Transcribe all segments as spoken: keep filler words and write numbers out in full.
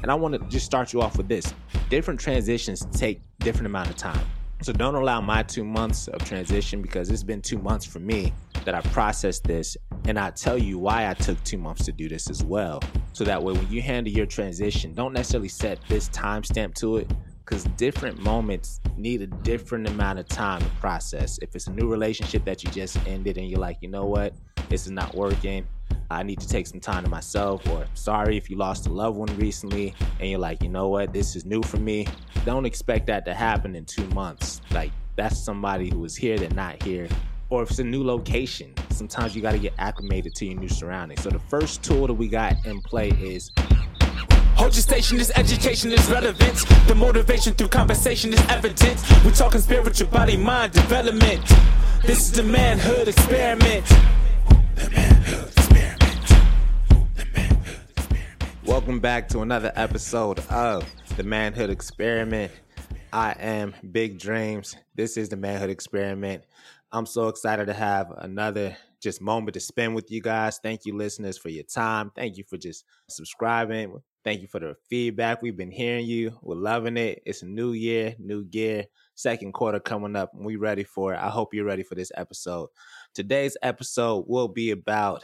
And I want to just start you off with this. Different transitions take different amount of time. So don't allow my two months of transition, because it's been two months for me that I processed this. And I tell you why I took two months to do this as well. So that way, when you handle your transition, don't necessarily set this timestamp to it, because different moments need a different amount of time to process. If it's a new relationship that you just ended and you're like, you know what, this is not working, I need to take some time to myself. Or sorry if you lost a loved one recently and you're like, you know what, this is new for me. Don't expect that to happen in two months. Like, that's somebody who is here, they're not here. Or if it's a new location, sometimes you got to get acclimated to your new surroundings. So the first tool that we got in play is hold your station, this education is relevant. The motivation through conversation is evident. We're talking spiritual body, mind development. This is the manhood experiment. The manhood experiment. The manhood experiment. Welcome back to another episode of The Manhood Experiment. I am Big Dreams. This is The Manhood Experiment. I'm so excited to have another just moment to spend with you guys. Thank you, listeners, for your time. Thank you for just subscribing. Thank you for the feedback. We've been hearing you. We're loving it. It's a new year, new gear, second quarter coming up, and we're ready for it. I hope you're ready for this episode. Today's episode will be about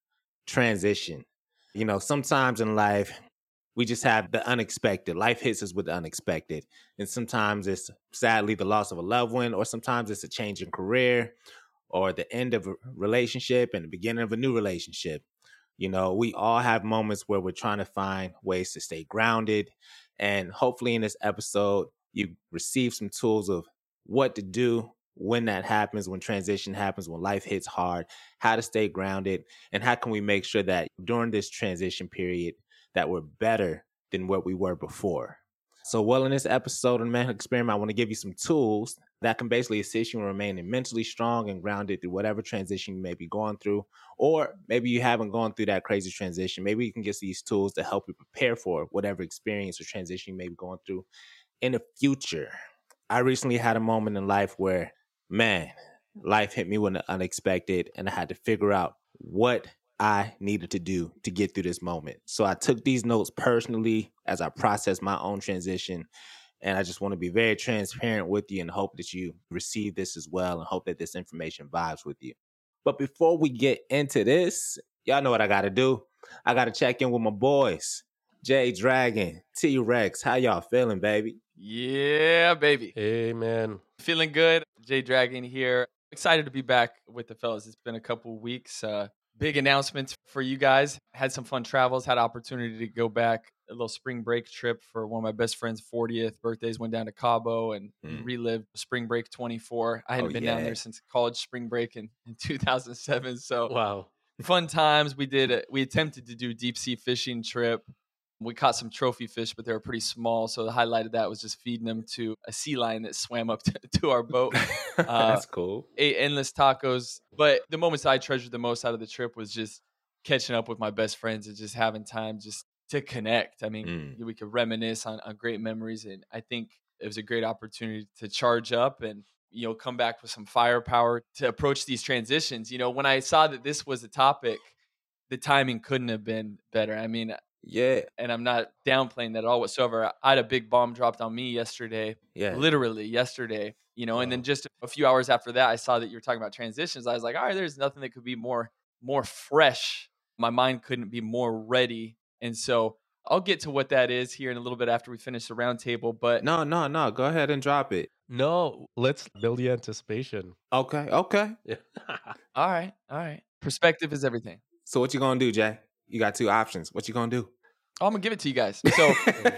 transition. You know, sometimes in life, we just have the unexpected. Life hits us with the unexpected. And sometimes it's sadly the loss of a loved one, or sometimes it's a change in career, or the end of a relationship and the beginning of a new relationship. You know, we all have moments where we're trying to find ways to stay grounded. And hopefully in this episode, you receive some tools of what to do when that happens, when transition happens, when life hits hard, how to stay grounded, and how can we make sure that during this transition period that we're better than what we were before. So, well, in this episode of the Manhood Experiment, I want to give you some tools that can basically assist you in remaining mentally strong and grounded through whatever transition you may be going through. Or maybe you haven't gone through that crazy transition. Maybe you can get these tools to help you prepare for whatever experience or transition you may be going through in the future. I recently had a moment in life where, man, life hit me with the unexpected, and I had to figure out what I needed to do to get through this moment. So I took these notes personally as I processed my own transition. And I just want to be very transparent with you and hope that you receive this as well, and hope that this information vibes with you. But before we get into this, y'all know what I got to do. I got to check in with my boys, J Dragon, T-Rex. How y'all feeling, baby? Yeah, baby. Hey, man. Feeling good. J Dragon here. Excited to be back with the fellas. It's been a couple weeks. Uh, big announcements for you guys. Had some fun travels. Had opportunity to go back. A little spring break trip for one of my best friend's fortieth birthdays. Went down to Cabo and mm. relived spring break twenty-four. I hadn't oh, been yeah. down there since college spring break in, in two thousand seven. So wow, fun times. We did. A, we attempted to do a deep sea fishing trip. We caught some trophy fish, but they were pretty small. So the highlight of that was just feeding them to a sea lion that swam up to, to our boat. Uh, That's cool. Ate endless tacos. But the moments I treasured the most out of the trip was just catching up with my best friends and just having time just to connect. I mean, mm. we could reminisce on, on great memories. And I think it was a great opportunity to charge up and, you know, come back with some firepower to approach these transitions. You know, when I saw that this was a topic, the timing couldn't have been better. I mean, yeah. And I'm not downplaying that at all whatsoever. I had a big bomb dropped on me yesterday. Yeah. Literally yesterday, you know, wow. And then just a few hours after that, I saw that you were talking about transitions. I was like, all right, there's nothing that could be more, more fresh. My mind couldn't be more ready. And so I'll get to what that is here in a little bit after we finish the roundtable. But no, no, no. Go ahead and drop it. No, let's build the anticipation. Okay. Okay. Yeah. all right. All right. Perspective is everything. So what you going to do, Jay? You got two options. What you going to do? Oh, I'm going to give it to you guys. So,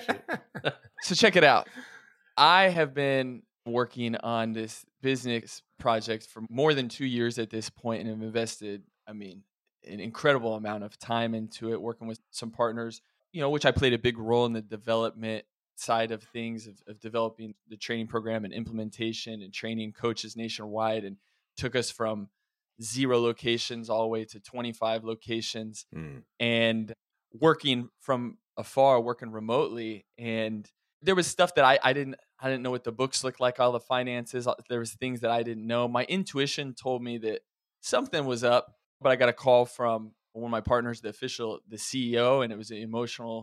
so check it out. I have been working on this business project for more than two years at this point, and have invested, I mean, an incredible amount of time into it, working with some partners, you know, which I played a big role in the development side of things, of, of developing the training program and implementation and training coaches nationwide, and took us from zero locations all the way to twenty-five locations mm. and working from afar, working remotely. And there was stuff that I, I didn't, I didn't know what the books looked like, all the finances. There was things that I didn't know. My intuition told me that something was up, but I got a call from one of my partners, the official, the C E O, and it was an emotional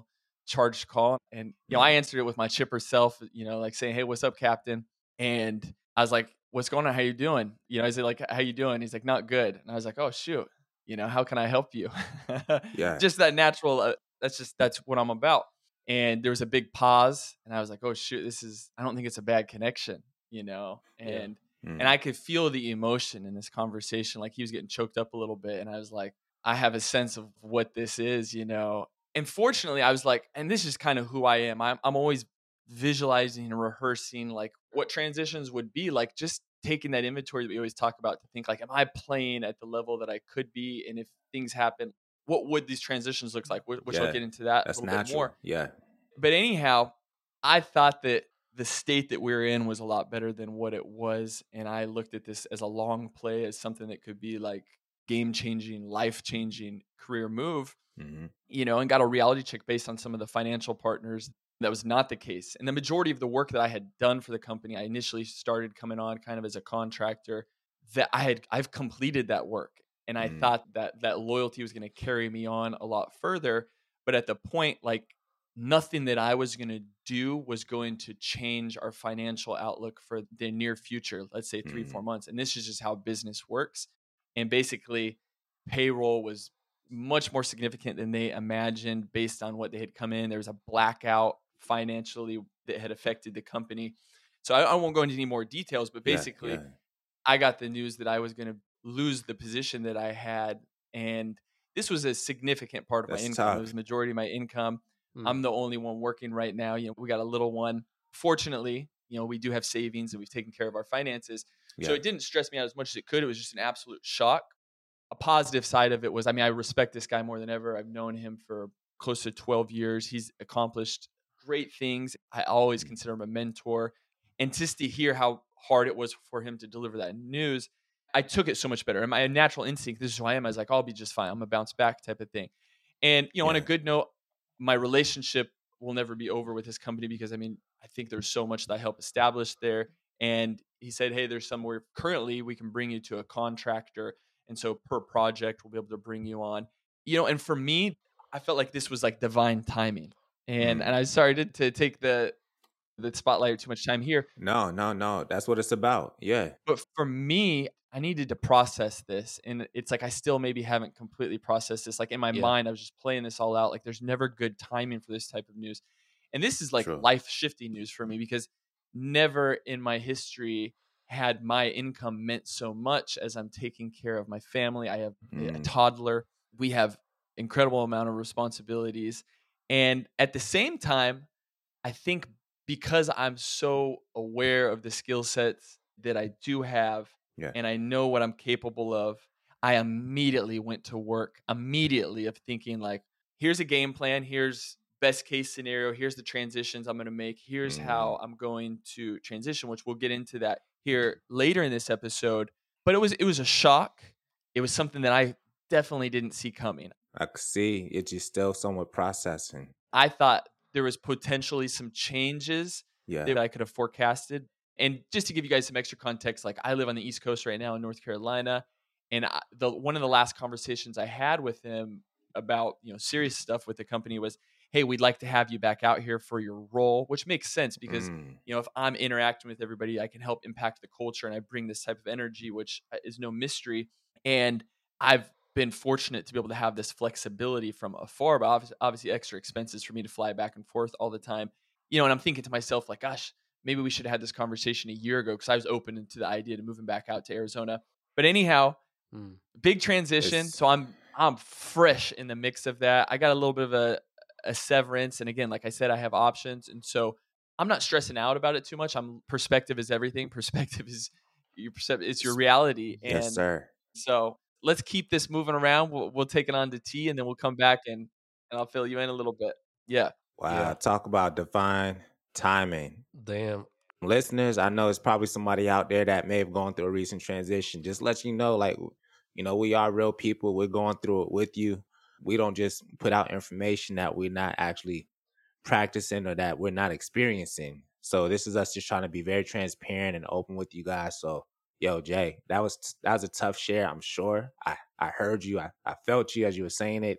charged call. And, you know, I answered it with my chipper self, you know, like saying, "Hey, what's up, Captain?" And I was like, "What's going on? How you doing?" You know, I said, like, "How you doing?" He's like, "Not good." And I was like, "Oh, shoot. You know, how can I help you?" Yeah. Just that natural. Uh, that's just, that's what I'm about. And there was a big pause. And I was like, "Oh, shoot, this is, I don't think it's a bad connection, you know?" And, Mm. and I could feel the emotion in this conversation. Like he was getting choked up a little bit. And I was like, I have a sense of what this is, you know? And fortunately, I was like, and this is kind of who I am. I'm, I'm always visualizing and rehearsing like what transitions would be like, just taking that inventory that we always talk about to think like, am I playing at the level that I could be? And if things happen, what would these transitions look like? Which Yeah, I'll get into that a That's little bit natural. more. Yeah. But anyhow, I thought that the state that we were in was a lot better than what it was. And I looked at this as a long play, as something that could be like game changing, life changing career move, hmm you know, and got a reality check based on some of the financial partners. That was not the case. And the majority of the work that I had done for the company, I initially started coming on kind of as a contractor, that I had, I've completed that work. And I Mm. thought that that loyalty was going to carry me on a lot further. But at the point, like nothing that I was going to do was going to change our financial outlook for the near future, let's say three, Mm. four months. And this is just how business works. And basically, payroll was much more significant than they imagined based on what they had come in. There was a blackout financially that had affected the company. So I, I won't go into any more details, but Yeah, basically, yeah. I got the news that I was going to lose the position that I had. And this was a significant part of my That's income. It tough. was the majority of my income. Mm. I'm the only one working right now. You know, we got a little one. Fortunately, you know, we do have savings and we've taken care of our finances. So Yeah. it didn't stress me out as much as it could. It was just an absolute shock. A positive side of it was, I mean, I respect this guy more than ever. I've known him for close to twelve years. He's accomplished great things. I always consider him a mentor. And just to hear how hard it was for him to deliver that news, I took it so much better. And my natural instinct, this is who I am. I was like, I'll be just fine. I'm a bounce back type of thing. And, you know, on a Yeah. good note, my relationship will never be over with this company because, I mean, I think there's so much that I help establish there. And he said, hey, there's somewhere currently we can bring you to a contractor. And so per project, we'll be able to bring you on, you know, and for me, I felt like this was like divine timing. And, Mm. and I sorry to, to take the, the spotlight or too much time here, No, no, no. That's what it's about. Yeah. but for me, I needed to process this. And it's like I still maybe haven't completely processed this. Like in my Yeah. mind, I was just playing this all out. Like there's never good timing for this type of news. And this is like True. life shifting news for me because never in my history had my income meant so much as I'm taking care of my family. I have a Mm. toddler. We have incredible amount of responsibilities. And at the same time, I think because I'm so aware of the skill sets that I do have Yeah. and I know what I'm capable of, I immediately went to work immediately of thinking like, here's a game plan. Here's best case scenario. Here's the transitions I'm going to make. Here's Mm. how I'm going to transition, which we'll get into that here later in this episode. But it was, it was a shock. It was something that I definitely didn't see coming. I could see it's just still somewhat processing. I thought there was potentially some changes Yeah. that I could have forecasted. And just to give you guys some extra context, like I live on the East Coast right now in North Carolina, and I, the one of the last conversations I had with him about, you know, serious stuff with the company was, hey, we'd like to have you back out here for your role, which makes sense because, Mm. you know, if I'm interacting with everybody, I can help impact the culture and I bring this type of energy, which is no mystery. And I've been fortunate to be able to have this flexibility from afar, but obviously, obviously extra expenses for me to fly back and forth all the time. You know, and I'm thinking to myself, like, gosh, maybe we should have had this conversation a year ago because I was open to the idea to moving back out to Arizona. But anyhow, Mm. big transition. It's- So I'm I'm fresh in the mix of that. I got a little bit of a, a severance. And again, like I said, I have options. And so I'm not stressing out about it too much. I'm perspective is everything. Perspective is your percep- it's your reality. And Yes, sir. so let's keep this moving around. We'll, we'll take it on to T and then we'll come back and, and I'll fill you in a little bit. Yeah. Wow. Yeah. Talk about divine timing. Damn. Listeners, I know it's probably somebody out there that may have gone through a recent transition. Just let you know, like, you know, we are real people. We're going through it with you. We don't just put out information that we're not actually practicing or that we're not experiencing. So this is us just trying to be very transparent and open with you guys. So, yo, Jay, that was that was a tough share, I'm sure. I, I heard you. I, I felt you as you were saying it.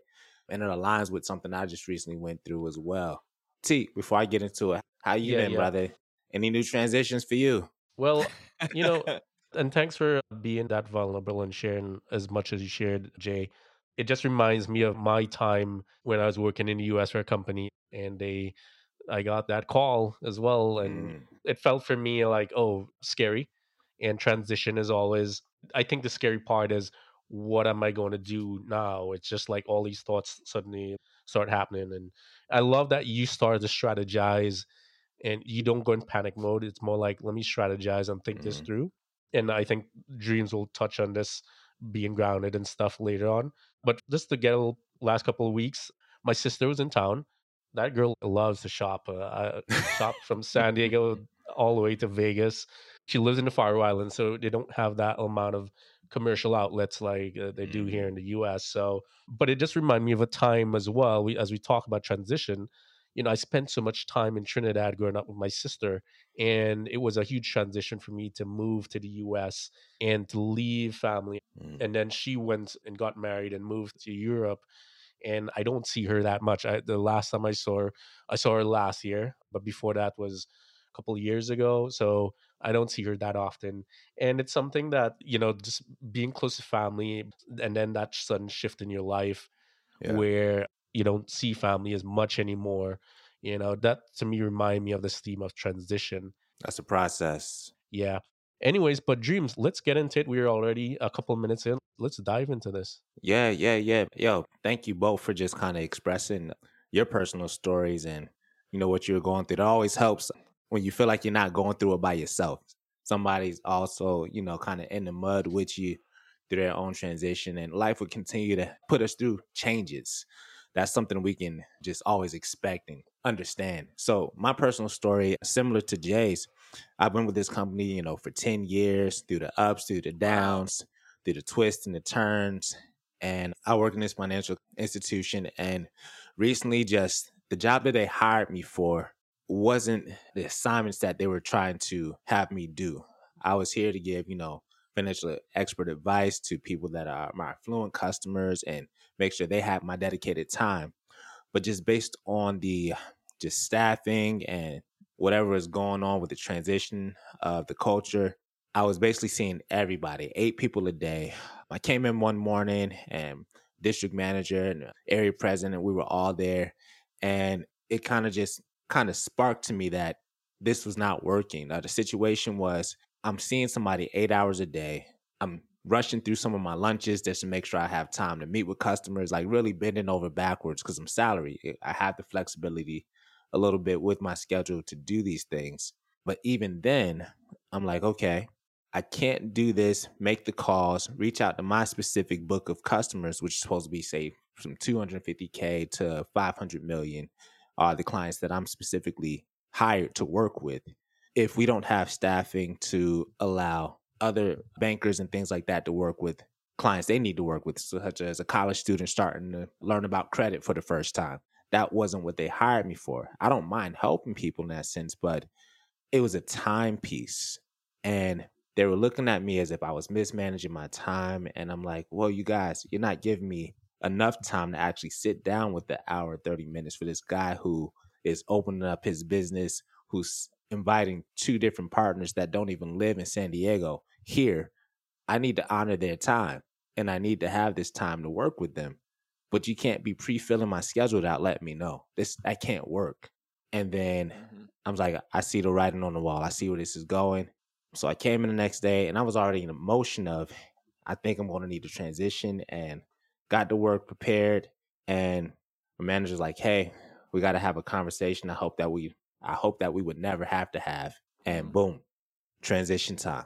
and it aligns with something I just recently went through as well. T, before I get into it, how you Yeah, been, yeah. brother? Any new transitions for you? Well, you know, and thanks for being that vulnerable and sharing as much as you shared, Jay. It just reminds me of my time when I was working in the U S for a company, and they I got that call as well, and Mm, it felt for me like, oh, scary. And transition is always, I think the scary part is, what am I going to do now? It's just like all these thoughts suddenly start happening. And I love that you started to strategize and you don't go in panic mode. It's more like, let me strategize and think this mm, through. And I think Dreams will touch on this being grounded and stuff later on. But just to get a last couple of weeks, my sister was in town. That girl loves to shop. Uh, I shopped from San Diego all the way to Vegas. She lives in the Faroe Islands, so they don't have that amount of commercial outlets like uh, they do here mm, in the U S. So, but it just reminded me of a time as well. We, as we talk about transition, you know, I spent so much time in Trinidad growing up with my sister, and it was a huge transition for me to move to the U S and to leave family. mm. And then she went and got married and moved to Europe, and I don't see her that much. I, the last time I saw her, I saw her last year, but before that was a couple of years ago. So I don't see her that often, and it's something that, you know, just being close to family, and then that sudden shift in your life Yeah, where you don't see family as much anymore. You know, that to me remind me of this theme of transition. that's a process. Yeah. Anyways, but Dreams, let's get into it. We're already a couple of minutes in. Let's dive into this. Yeah, yeah, yeah. Yo, thank you both for just kind of expressing your personal stories and you know what you're going through. It always helps when you feel like you're not going through it by yourself. Somebody's also, you know, kind of in the mud with you through their own transition, and life will continue to put us through changes. That's something we can just always expect and understand. So, my personal story, similar to Jay's, I've been with this company, you know, for ten years, through the ups, through the Wow. downs, through the twists and the turns. And I work in this financial institution. And recently, just the job that they hired me for wasn't the assignments that they were trying to have me do. I was here to give, you know, financial expert advice to people that are my affluent customers and make sure they have my dedicated time. But just based on the just staffing and whatever is going on with the transition of the culture, I was basically seeing everybody, eight people a day. I came in one morning and district manager and area president, we were all there. And it kind of just kind of sparked to me that this was not working. Now, the situation was I'm seeing somebody eight hours a day. I'm rushing through some of my lunches just to make sure I have time to meet with customers, like really bending over backwards because I'm salary. I have the flexibility a little bit with my schedule to do these things. But even then, I'm like, okay, I can't do this, make the calls, reach out to my specific book of customers, which is supposed to be, say, from two hundred fifty K to five hundred million are the clients that I'm specifically hired to work with. If we don't have staffing to allow other bankers and things like that to work with clients they need to work with, such as a college student starting to learn about credit for the first time. That wasn't what they hired me for. I don't mind helping people in that sense, but it was a time piece. And they were looking at me as if I was mismanaging my time. And I'm like, well, you guys, you're not giving me enough time to actually sit down with the hour, thirty minutes for this guy who is opening up his business, who's inviting two different partners that don't even live in San Diego here. I need to honor their time and I need to have this time to work with them. But you can't be pre-filling my schedule without letting me know. This I can't work. And then Mhm. I was like, I see the writing on the wall. I see where this is going. So I came in the next day and I was already in the motion of, I think I'm going to need to transition, and got to work prepared. And my manager's like, hey, we got to have a conversation. I hope that we, I hope that we would never have to have. And Mhm. boom, transition time.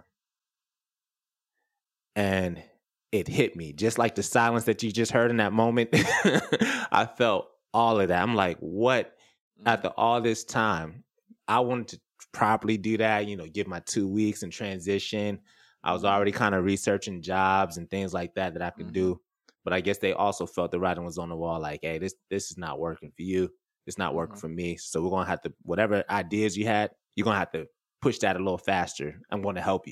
And it hit me just like the silence that you just heard in that moment. I felt all of that. I'm like, what? Mhm. After all this time, I wanted to properly do that, you know, give my two weeks and transition. I was already kind of researching jobs and things like that that I could Mhm. do. But I guess they also felt the writing was on the wall, like, hey, this this is not working for you. It's not working Mhm. for me. So we're gonna have to, whatever ideas you had, you're gonna have to push that a little faster. I'm gonna help you.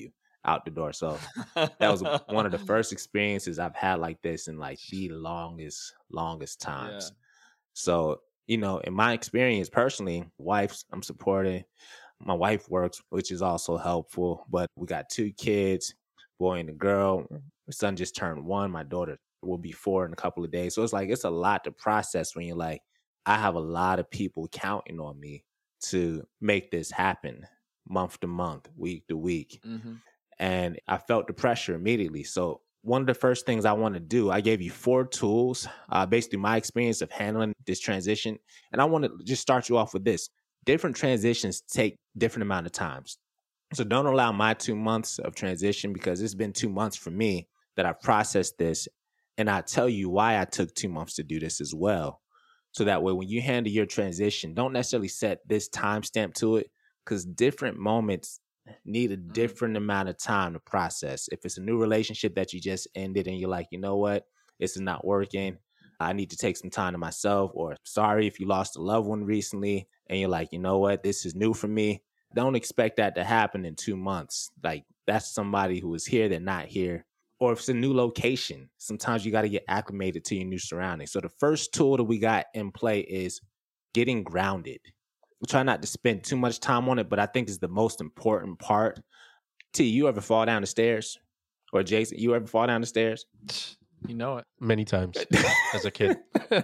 out the door. So that was one of the first experiences I've had like this in like the longest, longest times. Yeah. So, you know, in my experience personally, wife, I'm supporting. My wife works, which is also helpful. But we got two kids, boy and a girl. My son just turned one. My daughter will be four in a couple of days. So it's like, it's a lot to process when you're like, I have a lot of people counting on me to make this happen month to month, week to week. Mm-hmm. And I felt the pressure immediately. So one of the first things I want to do, I gave you four tools, uh, basically my experience of handling this transition. And I want to just start you off with this. Different transitions take different amount of times. So don't allow my two months of transition, because it's been two months for me that I've processed this. And I'll tell you why I took two months to do this as well. So that way, when you handle your transition, don't necessarily set this timestamp to it, because different moments need a different amount of time to process. If it's a new relationship that you just ended and you're like, you know what, this is not working, I need to take some time to myself. Or sorry if you lost a loved one recently and you're like, you know what, this is new for me. Don't expect that to happen in two months. Like, that's somebody who is here, they're not here. Or if it's a new location, sometimes you got to get acclimated to your new surroundings. So the first tool that we got in play is getting grounded. We try not to spend too much time on it, but I think it's the most important part. T, you ever fall down the stairs? Or Jason, you ever fall down the stairs? You know it. Many times as a kid.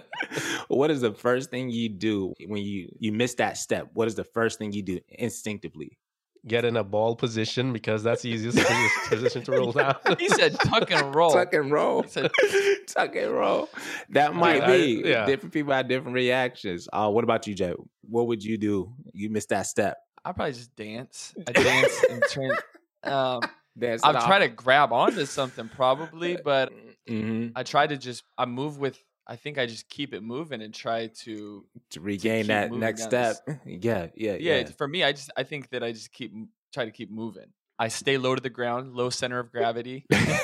What is the first thing you do when you, you miss that step? What is the first thing you do instinctively? Get in a ball position, because that's the easiest position to roll down. He said tuck and roll. Tuck and roll. He said, tuck and roll. That might Dude, be. I- yeah. Different people have different reactions. Uh, what about you, Jay? What would you do? You missed that step. I probably just dance. I dance and turn. Um, That's I've tried to grab onto something probably, but hmm I try to just, I move with, I think I just keep it moving and try to, to regain keep that moving next down step. Yeah, yeah, yeah, yeah. for me, I just, I think that I just keep, try to keep moving. I stay low to the ground, low center of gravity.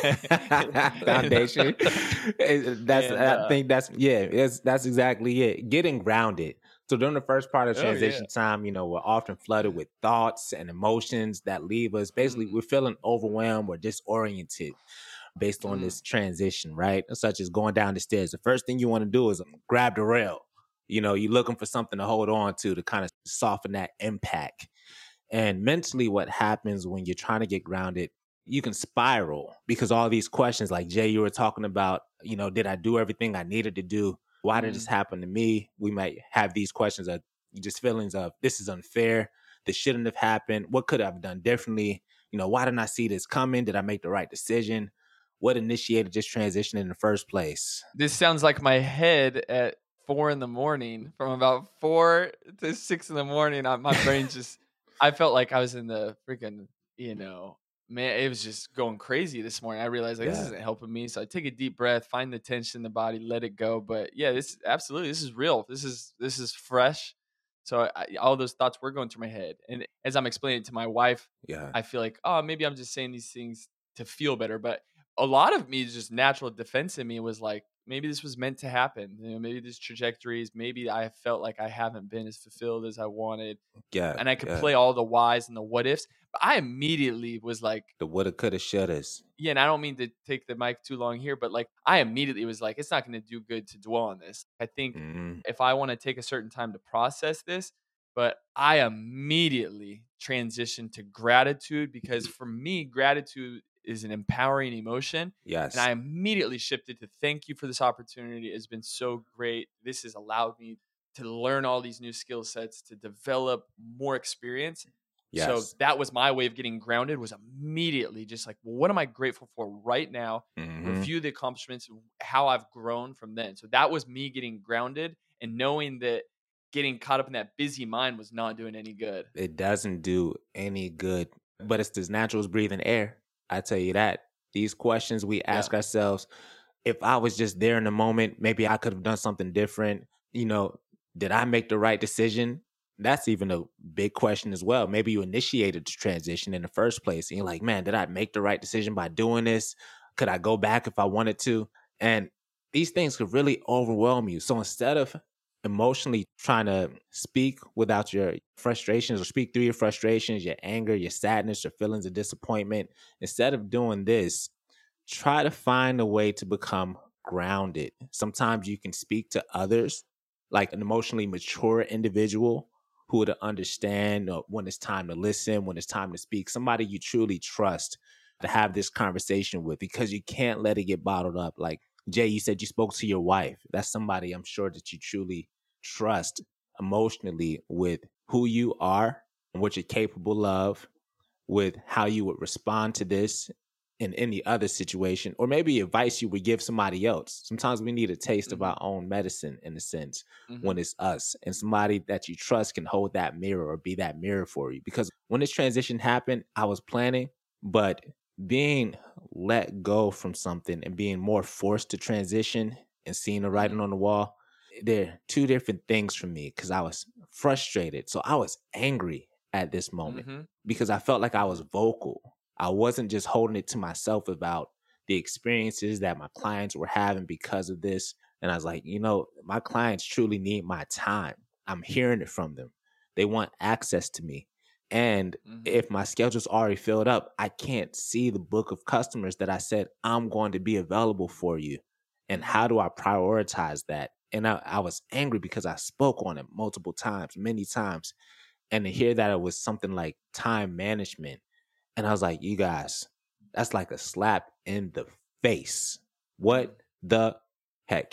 Foundation. That's, And, I uh, think that's, yeah, it's, that's exactly it. Getting grounded. So during the first part of Oh, transition yeah. time, you know, we're often flooded with thoughts and emotions that leave us. Basically, Mm. we're feeling overwhelmed or disoriented based on Mm. this transition, right? Such as going down the stairs. The first thing you want to do is grab the rail. You know, you're looking for something to hold on to to kind of soften that impact. And mentally, what happens when you're trying to get grounded, you can spiral, because all these questions, like Jay, you were talking about, you know, did I do everything I needed to do? Why did Mm. this happen to me? We might have these questions of just feelings of, this is unfair. This shouldn't have happened. What could I have done differently? You know, why didn't I see this coming? Did I make the right decision? What initiated this transition in the first place? This sounds like my head at four in the morning. From about four to six in the morning, I, my brain just, I felt like I was in the freaking, you know, man, it was just going crazy this morning. I realized like, this Yeah. isn't helping me. So I take a deep breath, find the tension in the body, let it go. But yeah, this absolutely, this is real. This is, this is fresh. So I, all those thoughts were going through my head. And as I'm explaining it to my wife, Yeah. I feel like, oh, maybe I'm just saying these things to feel better. But a lot of me, just natural defense in me was like, maybe this was meant to happen. You know, maybe this trajectories, maybe I felt like I haven't been as fulfilled as I wanted. Yeah. And I could yeah. play all the whys and the what ifs. But I immediately was like, the woulda, coulda, shouldas. yeah, and I don't mean to take the mic too long here, but like I immediately was like, it's not going to do good to dwell on this. I think Mhm. if I want to take a certain time to process this, but I immediately transitioned to gratitude, because for me, gratitude is an empowering emotion. Yes. And I immediately shifted to thank you for this opportunity. It's been so great. This has allowed me to learn all these new skill sets, to develop more experience. yes. So that was my way of getting grounded, was immediately just like, well, what am I grateful for right now? Mhm. Review the accomplishments, how I've grown from then. So that was me getting grounded and knowing that getting caught up in that busy mind was not doing any good. It doesn't do any good, but it's as natural as breathing air. I tell you that. These questions we ask Yeah. ourselves, if I was just there in the moment, maybe I could have done something different. You know, did I make the right decision? That's even a big question as well. Maybe you initiated the transition in the first place and you're like, man, did I make the right decision by doing this? Could I go back if I wanted to? And these things could really overwhelm you. So instead of emotionally trying to speak without your frustrations or speak through your frustrations, your anger, your sadness, your feelings of disappointment. Instead of doing this, try to find a way to become grounded. Sometimes you can speak to others, like an emotionally mature individual who would understand uh, when it's time to listen, when it's time to speak, somebody you truly trust to have this conversation with, because you can't let it get bottled up. Like Jay, you said you spoke to your wife. That's somebody I'm sure that you truly trust emotionally with who you are and what you're capable of, with how you would respond to this in any other situation, or maybe advice you would give somebody else. Sometimes we need a taste Mm-hmm. of our own medicine, in a sense, Mm-hmm. when it's us, and somebody that you trust can hold that mirror or be that mirror for you. Because when this transition happened, I was planning, but being let go from something and being more forced to transition and seeing the writing Mm-hmm. on the wall, they're two different things for me, because I was frustrated. So I was angry at this moment Mm-hmm. because I felt like I was vocal. I wasn't just holding it to myself about the experiences that my clients were having because of this. And I was like, you know, my clients truly need my time. I'm hearing it from them. They want access to me. And Mm-hmm. if my schedule's already filled up, I can't see the book of customers that I said I'm going to be available for you. And Mm-hmm. how do I prioritize that? And I, I was angry because I spoke on it multiple times, many times. And to hear that it was something like time management. And I was like, you guys, that's like a slap in the face. What the heck?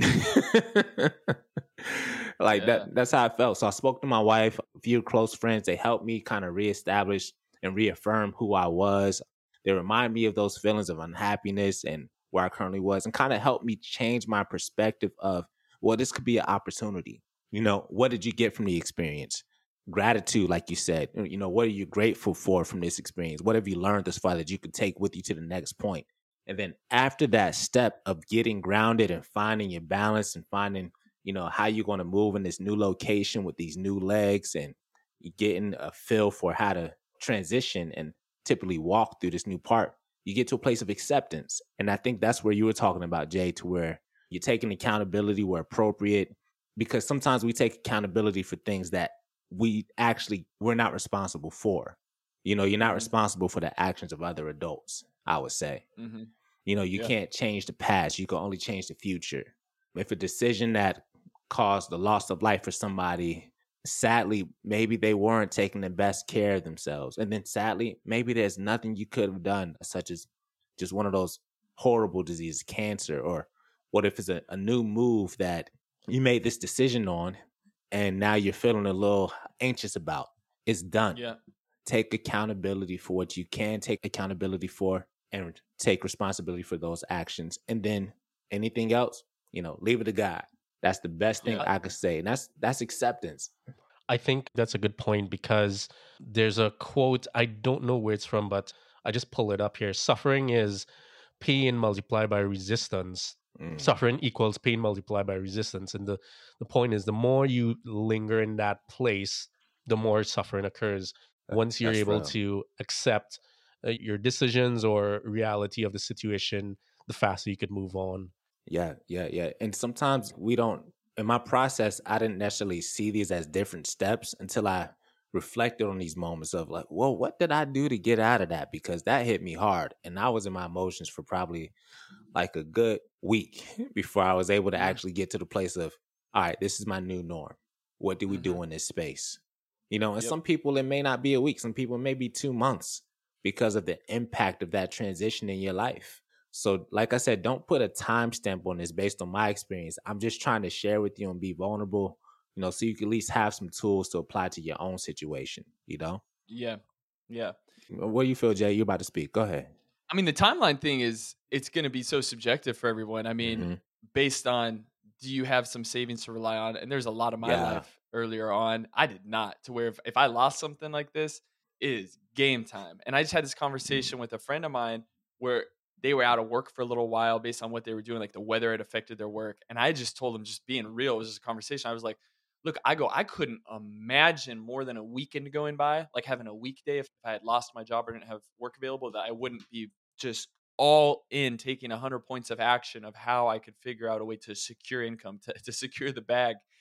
Like Yeah. that, that's how I felt. So I spoke to my wife, a few close friends. They helped me kind of reestablish and reaffirm who I was. They remind me of those feelings of unhappiness and where I currently was, and kind of helped me change my perspective of, well, this could be an opportunity. You know, what did you get from the experience? Gratitude, like you said, you know, what are you grateful for from this experience? What have you learned thus far that you could take with you to the next point? And then after that step of getting grounded and finding your balance and finding, you know, how you're going to move in this new location with these new legs, and you getting a feel for how to transition and typically walk through this new part, you get to a place of acceptance. And I think that's where you were talking about, Jay, to where you're taking accountability where appropriate, because sometimes we take accountability for things that we actually we're not responsible for. You know, you're not Mhm. responsible for the actions of other adults, I would say. Mm-hmm. You know, you Yeah. can't change the past, you can only change the future. If a decision that caused the loss of life for somebody, sadly, maybe they weren't taking the best care of themselves. And then sadly, maybe there's nothing you could have done, such as just one of those horrible diseases, cancer. Or what if it's a, a new move that you made this decision on and now you're feeling a little anxious about? It's done. Yeah. Take accountability for what you can take accountability for, and take responsibility for those actions. And then anything else, you know, leave it to God. That's the best thing Yeah. I could say. And that's that's acceptance. I think that's a good point, because there's a quote, I don't know where it's from, but I just pull it up here. Suffering is pain multiplied by resistance. Mm, Suffering equals pain multiplied by resistance. And the, the point is, the more you linger in that place, the more suffering occurs. that- Once you're that's able real. to accept uh, your decisions or reality of the situation, the faster you could move on. Yeah, yeah, yeah. And sometimes we don't, in my process, I didn't necessarily see these as different steps until I reflected on these moments of like, well, what did I do to get out of that? Because that hit me hard. And I was in my emotions for probably like a good week before I was able to Mhm. actually get to the place of, all right, this is my new norm. What do we do Mhm. in this space? You know, and Yep. some people, it may not be a week. Some people, it may be two months because of the impact of that transition in your life. So, like I said, don't put a timestamp on this based on my experience. I'm just trying to share with you and be vulnerable, you know, so you can at least have some tools to apply to your own situation, you know? Yeah. Yeah. What do you feel, Jay? You're about to speak. Go ahead. I mean, the timeline thing is, it's going to be so subjective for everyone. I mean, Mhm. based on, do you have some savings to rely on? And there's a lot of my Yeah. life earlier on, I did not, to where if, if I lost something like this, it is game time. And I just had this conversation with a friend of mine where they were out of work for a little while based on what they were doing. Like the weather had affected their work. And I just told them, just being real, it was just a conversation. I was like, look, I go, I couldn't imagine more than a weekend going by, like having a weekday if I had lost my job or didn't have work available, that I wouldn't be just all in taking one hundred points of action of how I could figure out a way to secure income, to, to secure the bag.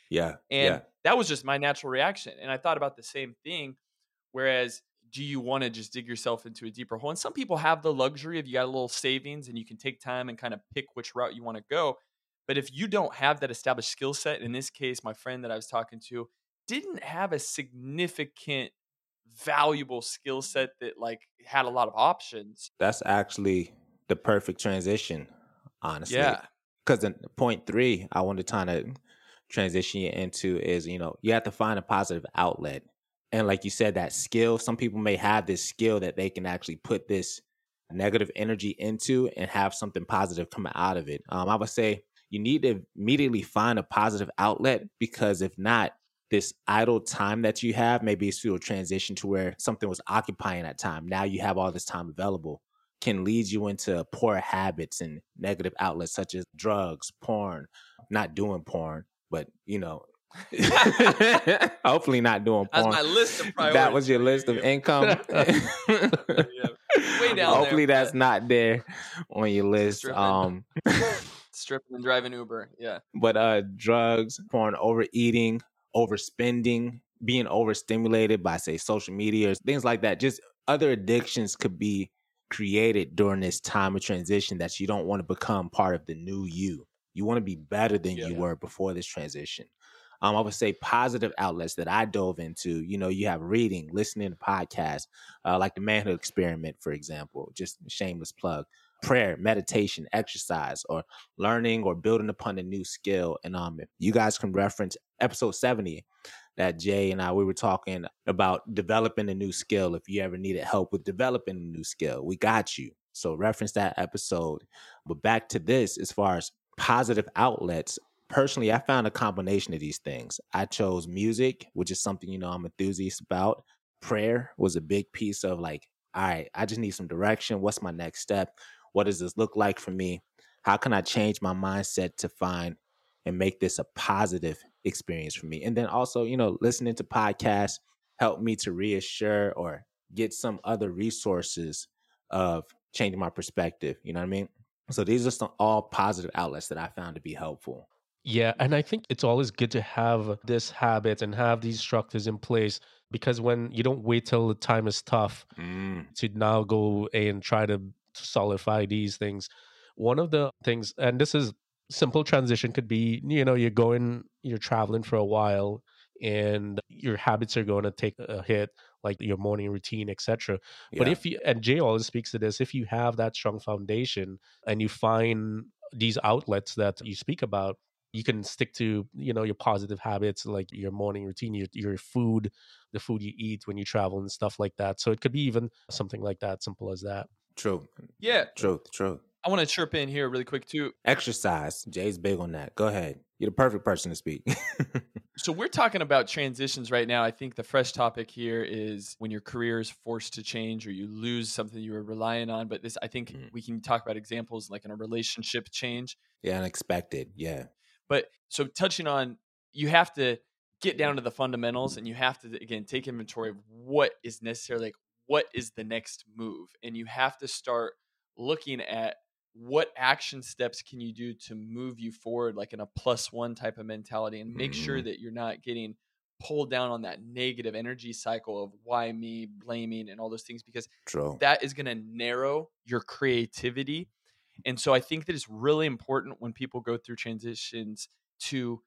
Yeah. And Yeah. that was just my natural reaction. And I thought about the same thing. Whereas, do you want to just dig yourself into a deeper hole? And some people have the luxury of you got a little savings and you can take time and kind of pick which route you want to go. But if you don't have that established skill set, in this case, my friend that I was talking to didn't have a significant, valuable skill set that like had a lot of options. That's actually the perfect transition, honestly. Yeah. Because the point three, I want to kind of transition you into is, you know, you have to find a positive outlet. And like you said, that skill, some people may have this skill that they can actually put this negative energy into and have something positive come out of it. Um, I would say you need to immediately find a positive outlet, because if not, this idle time that you have, maybe it's through a transition to where something was occupying that time. Now you have all this time available, can lead you into poor habits and negative outlets such as drugs, porn, not doing porn, but, you know, hopefully not doing porn. That's my list of priorities. That was your list of income. Yeah. Way down Hopefully there, that's not there on your list. Stripping. Um, Stripping and driving Uber. Yeah. but uh, drugs, porn, overeating, overspending, being overstimulated by, say, social media, things like that. Just other addictions could be created during this time of transition that you don't want to become part of the new you. You want to be better than Yeah. you were before this transition. Um, I would say positive outlets that I dove into, you know, you have reading, listening to podcasts, uh, like the Manhood Experiment, for example, just shameless plug, prayer, meditation, exercise, or learning or building upon a new skill. And um, you guys can reference episode seventy that Jay and I, we were talking about developing a new skill. If you ever needed help with developing a new skill, we got you. So reference that episode. But back to this, as far as positive outlets, personally, I found a combination of these things. I chose music, which is something, you know, I'm enthusiast about. Prayer was a big piece of like, all right, I just need some direction. What's my next step? What does this look like for me? How can I change my mindset to find and make this a positive experience for me? And then also, you know, listening to podcasts helped me to reassure or get some other resources of changing my perspective. You know what I mean? So these are some all positive outlets that I found to be helpful. Yeah, and I think it's always good to have this habit and have these structures in place, because when you don't wait till the time is tough Mm. to now go and try to solidify these things. One of the things, and this is simple transition, could be, you know, you're going, you're traveling for a while and your habits are going to take a hit, like your morning routine, et cetera. But Yeah. if you, and Jay always speaks to this, if you have that strong foundation and you find these outlets that you speak about, you can stick to, you know, your positive habits, like your morning routine, your, your food, the food you eat when you travel and stuff like that. So it could be even something like that, simple as that. True. Yeah. Truth. Truth. I want to chirp in here really quick too. Exercise. Jay's big on that. Go ahead. You're the perfect person to speak. So we're talking about transitions right now. I think the fresh topic here is when your career is forced to change or you lose something you were relying on. But this, I think Mm. we can talk about examples like in a relationship change. Yeah, unexpected. Yeah. But so touching on, you have to get down to the fundamentals and you have to, again, take inventory of what is necessary, like what is the next move? And you have to start looking at what action steps can you do to move you forward, like in a plus one type of mentality, and make sure Mhm. that you're not getting pulled down on that negative energy cycle of why me, blaming, and all those things, because True. that is going to narrow your creativity. And so I think that it's really important when people go through transitions to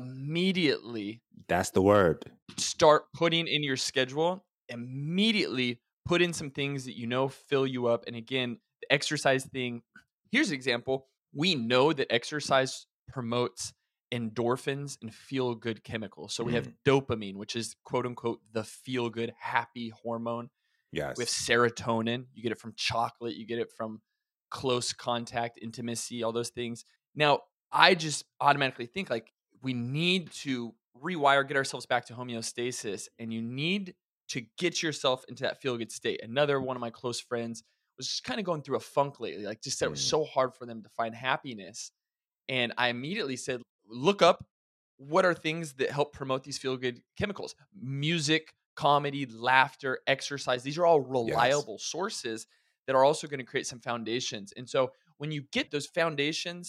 immediately That's the word. start putting in your schedule, immediately put in some things that you know fill you up. And again, the exercise thing, here's an example. We know that exercise promotes endorphins and feel good chemicals. So we have dopamine, which is quote unquote the feel good, happy hormone. Yes. We have serotonin. You get it from chocolate. You get it from close contact, intimacy, all those things. Now, I just automatically think like we need to rewire, get ourselves back to homeostasis, and you need to get yourself into that feel good state. Another one of my close friends was just kind of going through a funk lately, like just said it was Mm. so hard for them to find happiness. And I immediately said, look up what are things that help promote these feel good chemicals. Music, comedy, laughter, exercise. These are all reliable sources that are also going to create some foundations. And so when you get those foundations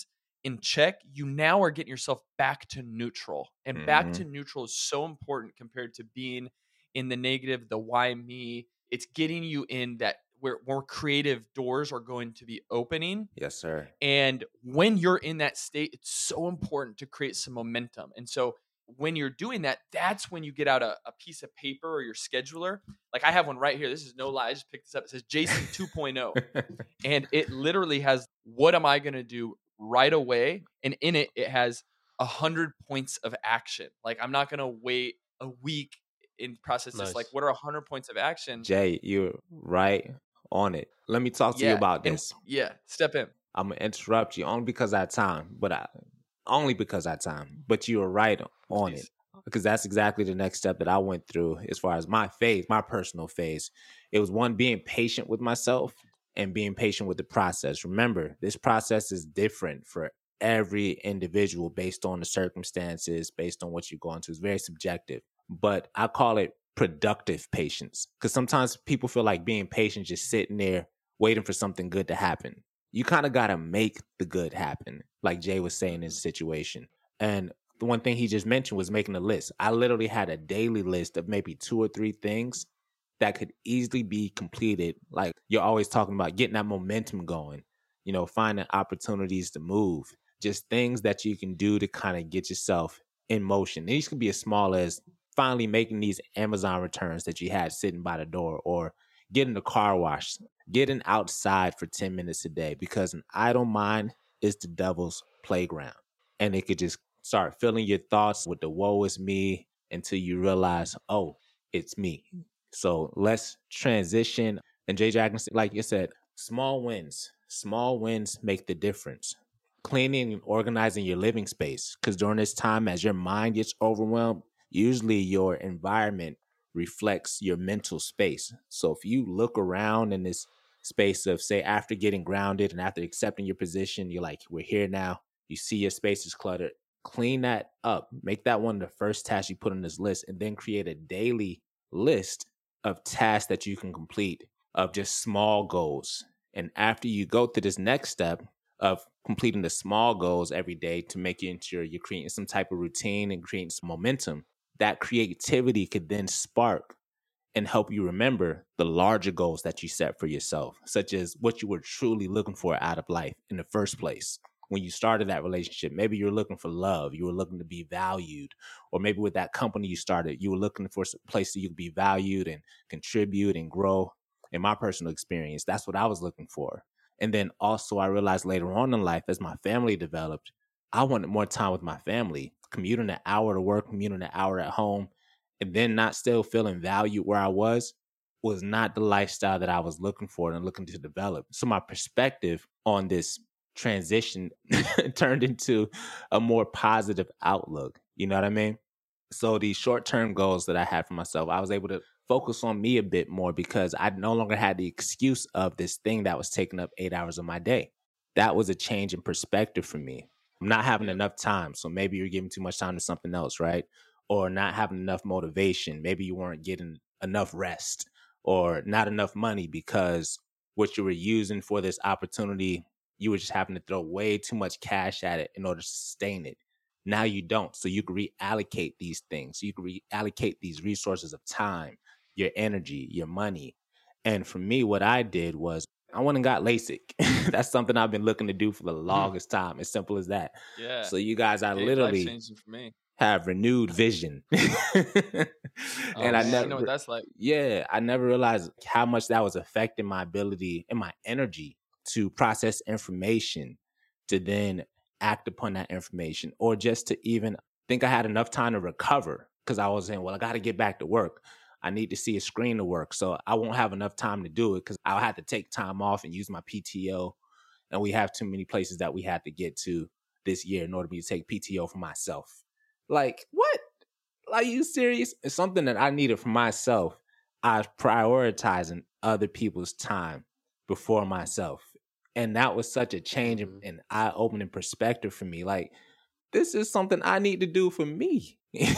in check, you now are getting yourself back to neutral. And Mhm. back to neutral is so important compared to being in the negative, the why me. It's getting you in that where more creative doors are going to be opening. Yes, sir. And when you're in that state, it's so important to create some momentum. And so when you're doing that, that's when you get out a, a piece of paper or your scheduler. Like I have one right here. This is no lie. I just picked this up. It says Jason two point oh. And it literally has, what am I going to do right away? And in it, it has a hundred points of action. Like I'm not going to wait a week and process Nice. this. Like what are a hundred points of action? Jay, you're right on it. Let me talk to you about and- this. yeah. Step in. I'm gonna interrupt you only because I have time, but I only because I have time. But you were right on Please. it, because that's exactly the next step that I went through as far as my phase, my personal phase. It was one, being patient with myself and being patient with the process. Remember, this process is different for every individual based on the circumstances, based on what you're going through. It's very subjective, but I call it productive patience, because sometimes people feel like being patient, just sitting there waiting for something good to happen. You kind of got to make the good happen, like Jay was saying in his situation. And the one thing he just mentioned was making a list. I literally had a daily list of maybe two or three things that could easily be completed. Like you're always talking about getting that momentum going, you know, finding opportunities to move, just things that you can do to kind of get yourself in motion. These can be as small as finally making these Amazon returns that you had sitting by the door, or getting the car washed, getting outside for ten minutes a day, because an idle mind is the devil's playground. And it could just start filling your thoughts with the woe is me until you realize, oh, it's me. So let's transition. And Jay Jackson, like you said, small wins, small wins make the difference. Cleaning and organizing your living space, because during this time, as your mind gets overwhelmed, usually your environment reflects your mental space. So if you look around in this space of, say, after getting grounded and after accepting your position, you're like, we're here now. You see your space is cluttered. Clean that up. Make that one of the first tasks you put on this list, and then create a daily list of tasks that you can complete, of just small goals. And after you go to this next step of completing the small goals every day to make you ensure you're creating some type of routine and creating some momentum, that creativity could then spark and help you remember the larger goals that you set for yourself, such as what you were truly looking for out of life in the first place. When you started that relationship, maybe you were looking for love, you were looking to be valued, or maybe with that company you started, you were looking for a place that you could be valued and contribute and grow. In my personal experience, that's what I was looking for. And then also I realized later on in life, as my family developed, I wanted more time with my family. Commuting an hour to work, commuting an hour at home, and then not still feeling valued where I was, was not the lifestyle that I was looking for and looking to develop. So my perspective on this transition turned into a more positive outlook. You know what I mean? So these short-term goals that I had for myself, I was able to focus on me a bit more, because I no longer had the excuse of this thing that was taking up eight hours of my day. That was a change in perspective for me. I'm not having enough time. So maybe you're giving too much time to something else, right? Or not having enough motivation. Maybe you weren't getting enough rest, or not enough money because what you were using for this opportunity, you were just having to throw way too much cash at it in order to sustain it. Now you don't. So you can reallocate these things. You can reallocate these resources of time, your energy, your money. And for me, what I did was I went and got LASIK. That's something I've been looking to do for the longest time. As simple as that. Yeah. So you guys, I Big literally life-changing for me. have renewed vision. Oh, and I man, never I know what that's like. Yeah, I never realized how much that was affecting my ability and my energy to process information, to then act upon that information, or just to even think I had enough time to recover, because I was saying, well, I got to get back to work. I need to see a screen to work. So I won't have enough time to do it, because I'll have to take time off and use my P T O. And we have too many places that we had to get to this year in order for me to take P T O for myself. Like, what? Are you serious? It's something that I needed for myself. I was prioritizing other people's time before myself. And that was such a change Mhm. and eye-opening perspective for me. Like, this is something I need to do for me.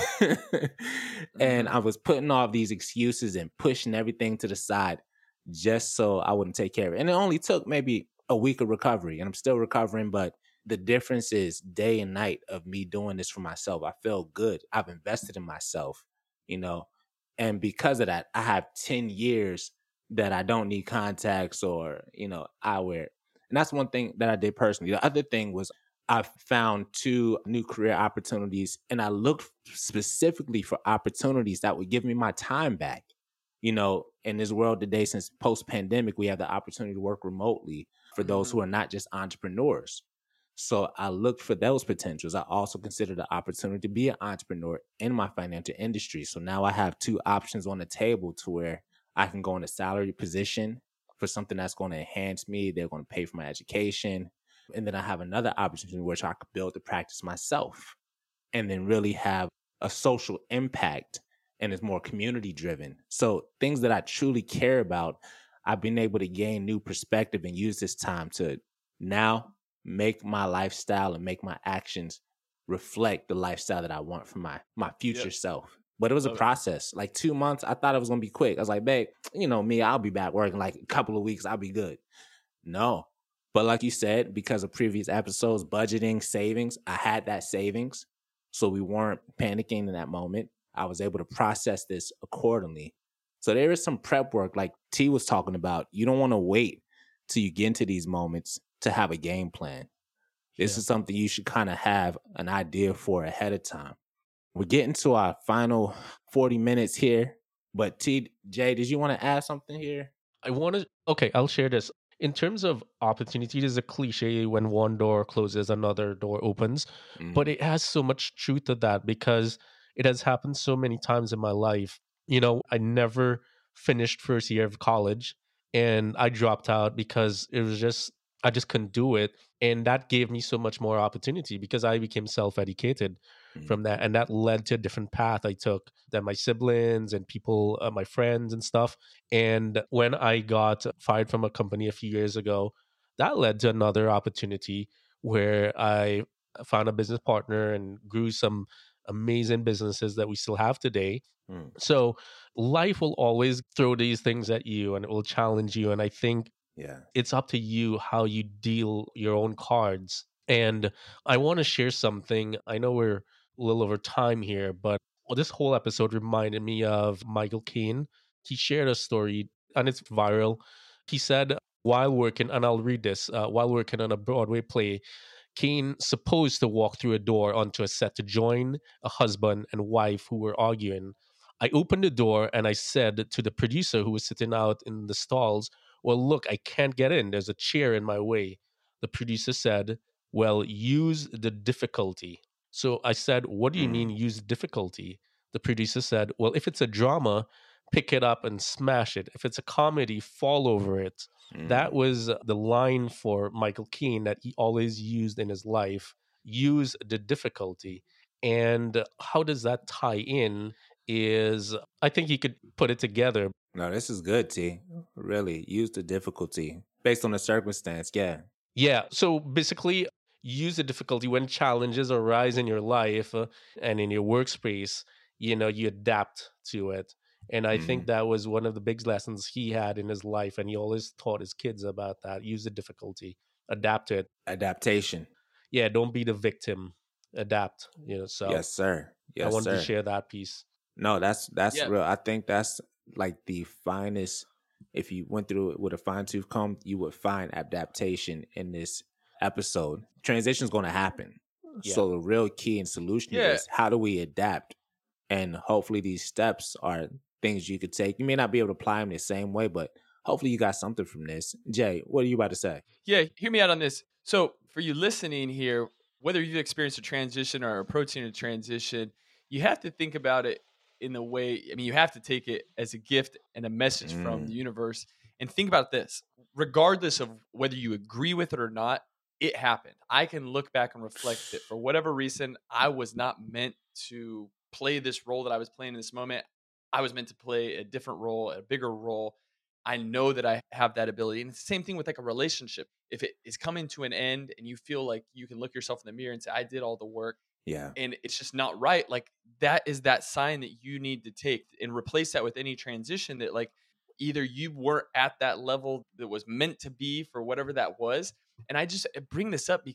And I was putting all these excuses and pushing everything to the side just so I wouldn't take care of it. And it only took maybe a week of recovery, and I'm still recovering, but the difference is day and night of me doing this for myself. I feel good. I've invested in myself, you know, and because of that, I have ten years that I don't need contacts or, you know, eyewear. And that's one thing that I did personally. The other thing was I found two new career opportunities, and I looked specifically for opportunities that would give me my time back. You know, in this world today, since post pandemic, we have the opportunity to work remotely for those Mm-hmm. who are not just entrepreneurs. So I looked for those potentials. I also considered the opportunity to be an entrepreneur in my financial industry. So now I have two options on the table to where I can go in a salary position for something that's going to enhance me. They're going to pay for my education. And then I have another opportunity which I could build the practice myself and then really have a social impact, and it's more community driven. So things that I truly care about, I've been able to gain new perspective and use this time to now make my lifestyle and make my actions reflect the lifestyle that I want for my my future Yep. self. But it was a Love it. process. Like two months, I thought it was gonna be quick. I was like, babe, you know me, I'll be back working like a couple of weeks, I'll be good. No. But like you said, because of previous episodes, budgeting, savings, I had that savings. So we weren't panicking in that moment. I was able to process this accordingly. So there is some prep work, like T was talking about. You don't want to wait till you get into these moments to have a game plan. This Yeah. is something you should kind of have an idea for ahead of time. We're getting to our final forty minutes here. But T J, did you want to add something here? I want to, okay, I'll share this. In terms of opportunity, there's a cliche when one door closes, another door opens. Mm, But it has so much truth to that because it has happened so many times in my life. You know, I never finished first year of college and I dropped out because it was just, I just couldn't do it. And that gave me so much more opportunity because I became self educated mm, from that. And that led to a different path I took than my siblings and people, uh, my friends and stuff. And when I got fired from a company a few years ago, that led to another opportunity where I found a business partner and grew some amazing businesses that we still have today. mm. So life will always throw these things at you and it will challenge you. And I think Yeah. it's up to you how you deal your own cards. And I want to share something. I know we're a little over time here, but this whole episode reminded me of Michael Caine. He shared a story and it's viral. He said, while working, and I'll read this, uh, while working on a Broadway play, Caine supposed to walk through a door onto a set to join a husband and wife who were arguing. I opened the door and I said to the producer who was sitting out in the stalls, well, look, I can't get in. There's a chair in my way. The producer said, well, use the difficulty. So I said, what do you mean Mm, use difficulty? The producer said, well, if it's a drama, pick it up and smash it. If it's a comedy, fall over it. That mm. was the line for Michael Caine that he always used in his life. Use the difficulty. And how does that tie in is I think he could put it together. No, this is good, T. Really, use the difficulty based on the circumstance. Yeah. Yeah. So basically, use the difficulty when challenges arise in your life uh, and in your workspace, you know, you adapt to it. And I think Mm. that was one of the big lessons he had in his life. And he always taught his kids about that. Use the difficulty, adapt to it. Adaptation. Yeah. Don't be the victim, adapt, you know. So Yes, sir. I Yes, wanted to sir. share that piece. No, that's that's Yeah. real. I think that's like the finest. If you went through it with a fine tooth comb, you would find adaptation in this episode. Transition is going to happen. Yeah. So the real key and solution Yeah. is how do we adapt? And hopefully these steps are things you could take. You may not be able to apply them the same way, but hopefully you got something from this. Jay, what are you about to say? Yeah, hear me out on this. So, for you listening here, whether you've experienced a transition or are approaching a transition, you have to think about it in the way, I mean, you have to take it as a gift and a message from Mm. the universe. And think about this regardless of whether you agree with it or not, it happened. I can look back and reflect that for whatever reason, I was not meant to play this role that I was playing in this moment. I was meant to play a different role, a bigger role. I know that I have that ability. And it's the same thing with like a relationship. If it is coming to an end and you feel like you can look yourself in the mirror and say, I did all the work Yeah. and it's just not right, like that is that sign that you need to take and replace that with any transition that like either you weren't at that level that was meant to be for whatever that was. And I just bring this up because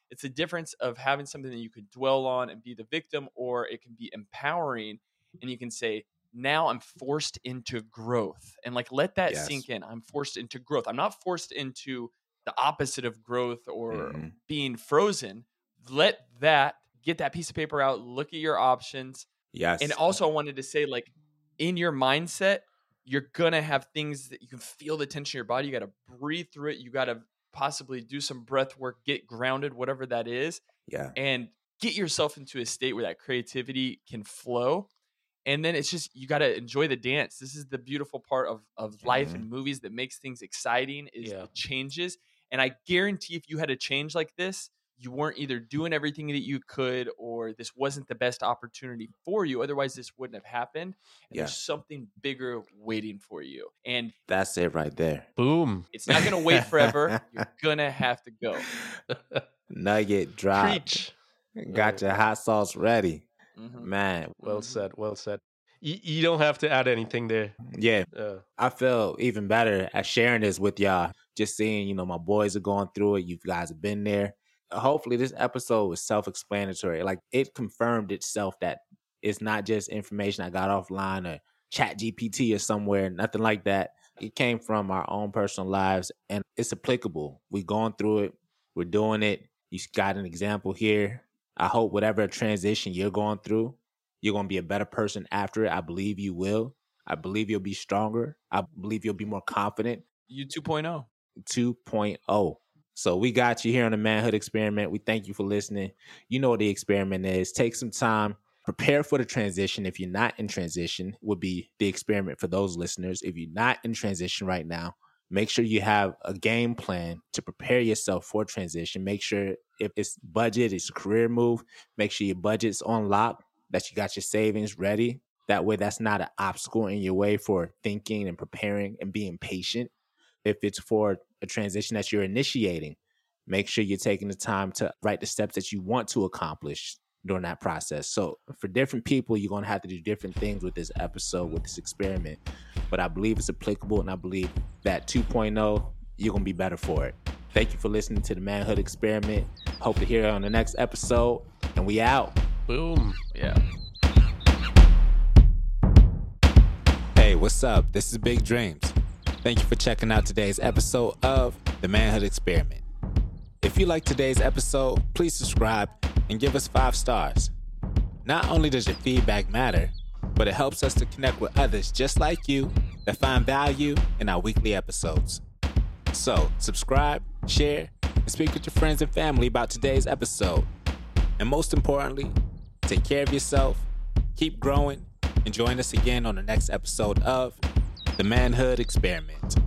It's a difference of having something that you could dwell on and be the victim, or it can be empowering and you can say, now I'm forced into growth, and like let that Yes. sink in. I'm forced into growth. I'm not forced into the opposite of growth or Mm-hmm. being frozen. Let that get that piece of paper out, look at your options. Yes. And also I wanted to say, like, in your mindset, you're gonna have things that you can feel the tension in your body. You got to breathe through it. You got to possibly do some breath work, get grounded, whatever that is, yeah. and get yourself into a state where that creativity can flow. And then it's just, you got to enjoy the dance. This is the beautiful part of, of life Mhm. and movies that makes things exciting is Yeah. the changes. And I guarantee if you had a change like this, you weren't either doing everything that you could, or this wasn't the best opportunity for you. Otherwise, this wouldn't have happened. And Yeah. there's something bigger waiting for you. And That's it right there. Boom. it's not going to wait forever. You're going to have to go. Nugget drop. Preach. Got your hot sauce ready. Mhm. Man, Well Mhm. said. Well said. You, you don't have to add anything there. yeah. Uh, I feel even better at sharing this with y'all. Just seeing, you know, my boys are going through it. You guys have been there. Hopefully this episode was self-explanatory. Like, it confirmed itself that it's not just information I got offline or Chat G P T or somewhere, nothing like that. It came from our own personal lives, and it's applicable. We're going through it. We're doing it. You got an example here. I hope whatever transition you're going through, you're going to be a better person after it. I believe you will. I believe you'll be stronger. I believe you'll be more confident. You two point oh. two point oh. So we got you here on the Manhood Experiment. We thank you for listening. You know what the experiment is. Take some time. Prepare for the transition. If you're not in transition, would be the experiment for those listeners. If you're not in transition right now, make sure you have a game plan to prepare yourself for transition. Make sure if it's budget, it's a career move, make sure your budget's on lock, that you got your savings ready. That way, that's not an obstacle in your way for thinking and preparing and being patient. If it's for a transition that you're initiating, make sure you're taking the time to write the steps that you want to accomplish during that process. So for different people, you're going to have to do different things with this episode, with this experiment. But I believe it's applicable, and I believe that two point oh, you're going to be better for it. Thank you for listening to the Manhood Experiment. Hope to hear you on the next episode, and we out. boom. Yeah. Hey, what's up? This is Big Dreams. Thank you for checking out today's episode of The Manhood Experiment. If you like today's episode, please subscribe and give us five stars. Not only does your feedback matter, but it helps us to connect with others just like you that find value in our weekly episodes. So, subscribe, share, and speak with your friends and family about today's episode. And most importantly, take care of yourself, keep growing, and join us again on the next episode of The Manhood Experiment.